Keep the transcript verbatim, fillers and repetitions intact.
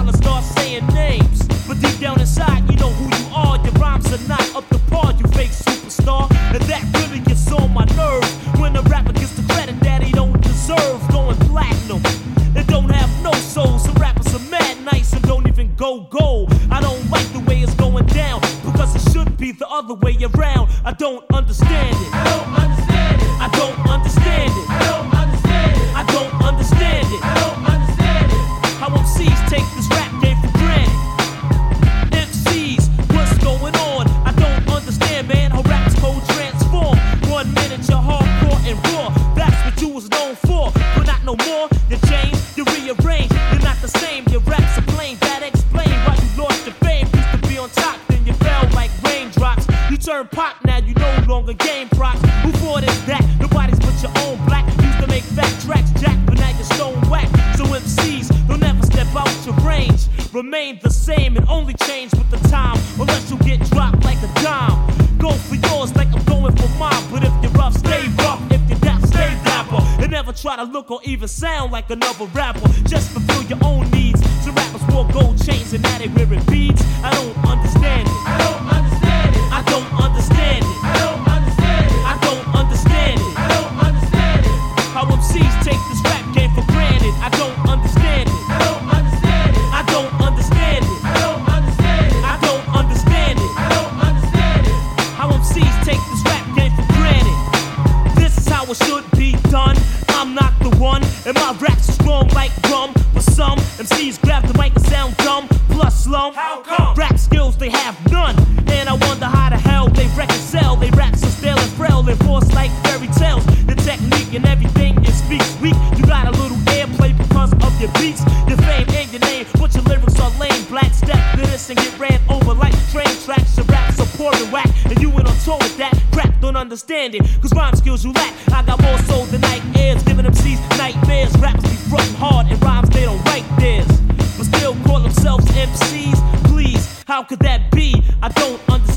and start saying names. But deep down inside, you know who you are. Your rhymes are not up to par, you fake superstar. And that really gets on my nerves when a rapper gets the credit that he don't deserve. Going platinum, it don't have no soul. Some rappers are mad nice and don't even go gold. I don't like the way it's going down because it should be the other way around. I don't understand it. I don't understand it. I don't understand it. I don't understand it. I don't understand it. I don't understand it. How M Cs take this rap game for granted. M Cs, what's going on? I don't understand, man. How rap's code transform. One minute you're hardcore and raw. That's what you was known for, but not no more. You change, you rearrange. You're not the same. Your raps are plain. That explain why you lost your fame. Used to be on top, then you fell like raindrops. You turn pop, now you no longer game props. Who thought is that? Nobody's but your own black. Used to make fat tracks, jack, but now you're stone whack. So M Cs don't ever step out your range. Remain the same and only change with the time, unless you get dropped like a dime. Go for yours like I'm going for mine. But if you're rough, stay rough. If you're down, stay dapper. And never try to look or even sound like another rapper. Just fulfill your own needs. So rappers wore gold chains and now they wearing beads. I don't understand it. I don't understand it. I don't understand it. I don't understand it. I don't understand it. I don't understand it. How M Cs take this rap game for granted. I don't understand it. I don't understand it. I don't understand it. I don't understand it. I don't understand it. I don't understand it. How M Cs take this rap game for granted. This is how it should be done. I'm not the one, and my raps are strong like rum. But some M Cs grab the mic and sound dumb. Plus slum. How come? Rap skills they have none. And I wonder how the hell they reconcile. They rap so stale and frail and forced like fairy tales. The technique and everything you speak's weak. You got a little airplay because of your beats, your fame and your name. But your lyrics are lame. Black step to this and get ran over like train tracks. Your raps are poor and whack, and you went on tour with that. Crap, don't understand it, cause rhyme skills you lack. I got more soul than night airs, giving M Cs nightmares. Rappers be frontin' hard and rhymes they don't write theirs, but still call themselves M Cs. Please, how could that be? I don't understand.